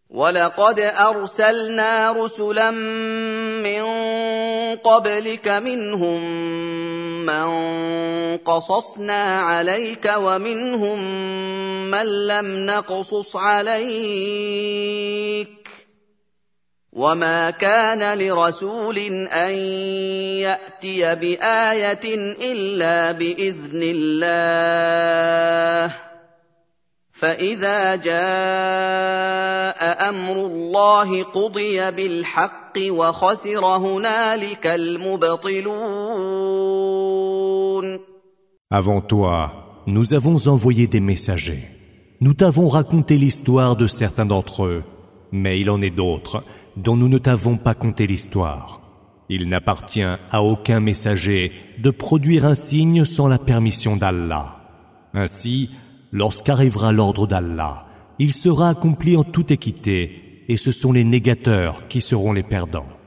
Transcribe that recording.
وَلَقَدْ أَرْسَلْنَا رُسُلًا مِّن قَبْلِكَ مِنْهُم مَّن قَصَصْنَا عَلَيْكَ وَمِنْهُم مَّن لَّمْ نَقْصُصْ عَلَيْكَ ۗ وَمَا كَانَ لِرَسُولٍ أَن يَأْتِيَ بِآيَةٍ إِلَّا بِإِذْنِ اللَّهِ ۚ فَإِذَا جَاءَ أَمْرُ اللَّهِ قُضِيَ بِالْحَقِّ وَخَسِرَ هُنَالِكَ الْمُبْطِلُونَ. Avant toi, nous avons envoyé des messagers. Nous t'avons raconté l'histoire de certains d'entre eux, mais il en est d'autres dont nous ne t'avons pas conté l'histoire. Il n'appartient à aucun messager de produire un signe sans la permission d'Allah. Ainsi, lorsqu'arrivera l'ordre d'Allah, il sera accompli en toute équité, et ce sont les négateurs qui seront les perdants.